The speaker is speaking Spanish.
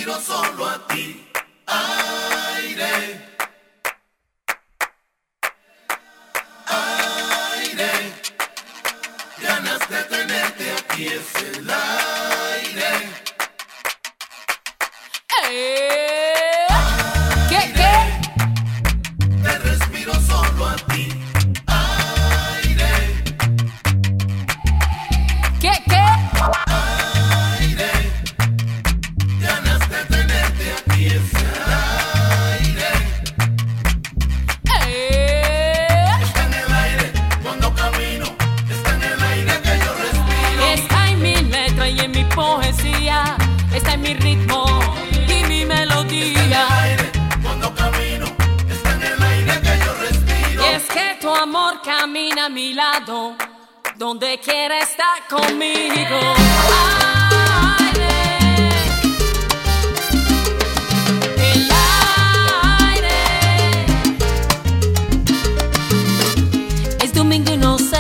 respiro solo a ti. Aire, aire, ganas de tenerte aquí, es el aire. Te respiro solo a ti. Aire, aire, ganas de tenerte aquí, es el aire. Está en el aire cuando camino, está en el aire que yo respiro. Está en mi letra y en mi poesía, está en mi ritmo y mi melodía. Está en el aire cuando camino, está en el aire que yo respiro. Y es que tu amor camina a mi lado, donde quiera estar conmigo. Aire, el aire. Es domingo y no